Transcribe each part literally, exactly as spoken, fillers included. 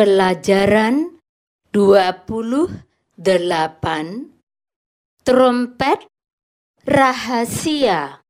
Pelajaran dua puluh delapan Trompet Rahasia.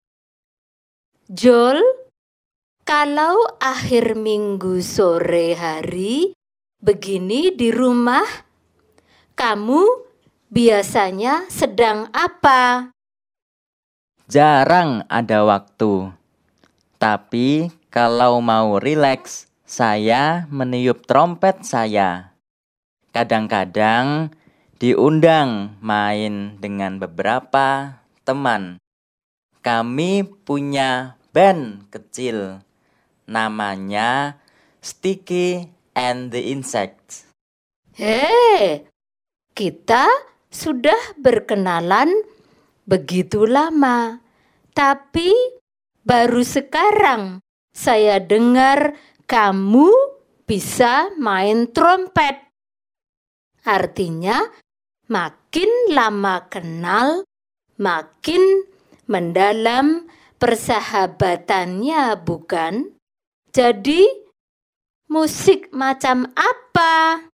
Joel, kalau akhir minggu sore hari begini di rumah, kamu biasanya sedang apa? Jarang ada waktu. Tapi kalau mau rileks, saya meniup trompet saya. Kadang-kadang diundang main dengan beberapa teman. Kami punya band kecil, namanya Sticky and the Insects. Hei, kita sudah berkenalan begitu lama, tapi baru sekarang saya dengar kamu bisa main trompet. Artinya, makin lama kenal, makin mendalam persahabatannya, bukan? Jadi, musik macam apa?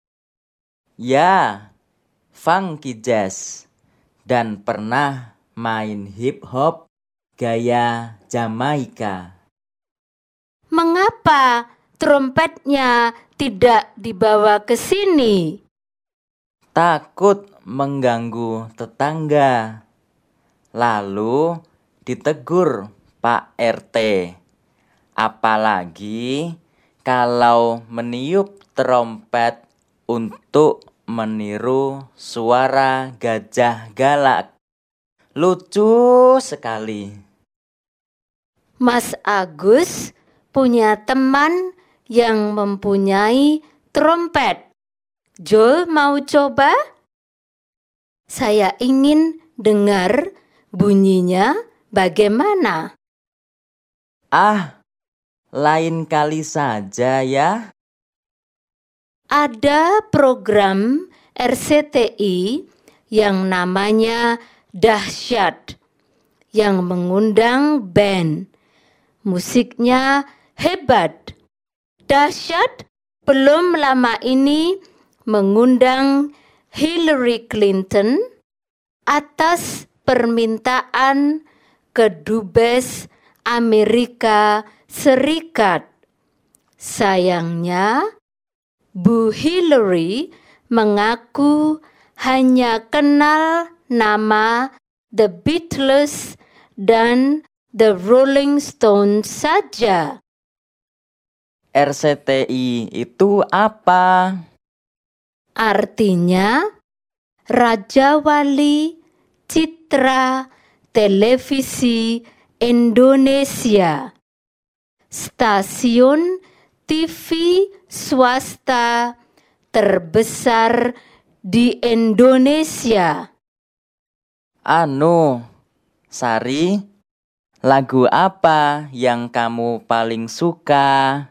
Ya, funky jazz. Dan pernah main hip hop gaya Jamaika. Mengapa trompetnya tidak dibawa ke sini? Takut mengganggu tetangga. Lalu ditegur Pak R T. Apalagi kalau meniup trompet untuk meniru suara gajah galak. Lucu sekali. Mas Agus punya teman yang mempunyai trompet. Joel mau coba? Saya ingin dengar bunyinya bagaimana. Ah, lain kali saja ya. Ada program R C T I yang namanya Dahsyat yang mengundang band. Musiknya hebat. Dahsyat belum lama ini mengundang Hillary Clinton atas permintaan kedubes Amerika Serikat. Sayangnya, Bu Hillary mengaku hanya kenal nama The Beatles dan The Rolling Stones saja. R C T I itu apa? Artinya, Raja Wali Citra Televisi Indonesia. Stasiun T V swasta terbesar di Indonesia. Anu, Sari, lagu apa yang kamu paling suka?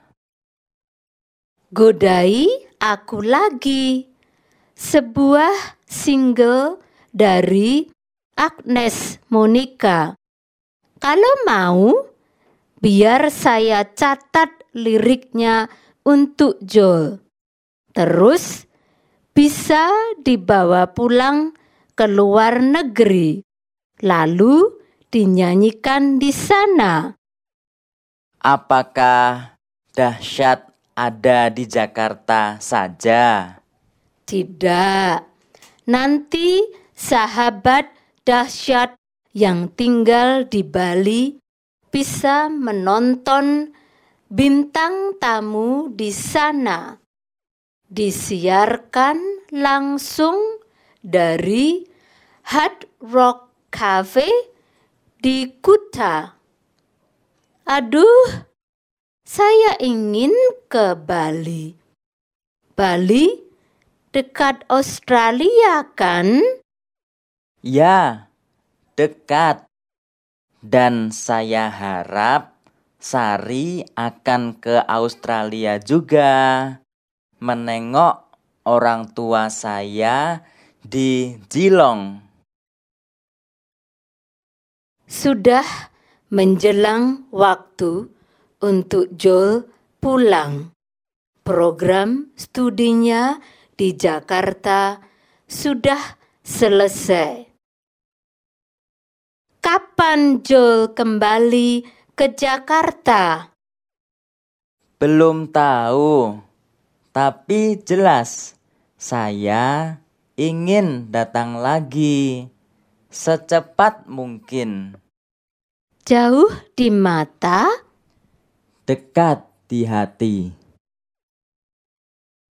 Godai Aku Lagi, sebuah single dari Agnes Monica. Kalau mau, biar saya catat liriknya untuk Joel. Terus bisa dibawa pulang ke luar negeri, lalu dinyanyikan di sana. Apakah Dahsyat ada di Jakarta saja? Tidak, nanti sahabat Dahsyat yang tinggal di Bali bisa menonton bintang tamu di sana. Disiarkan langsung dari Hard Rock Cafe di Kuta. Aduh, saya ingin ke Bali. Bali dekat Australia kan? Ya, dekat. Dan saya harap Sari akan ke Australia juga, menengok orang tua saya di Geelong. Sudah menjelang waktu untuk Joel pulang. program studinya di Jakarta sudah selesai. Kapan Joel kembali ke Jakarta? Belum tahu, tapi jelas saya ingin datang lagi secepat mungkin. Jauh di mata, Dekat di hati.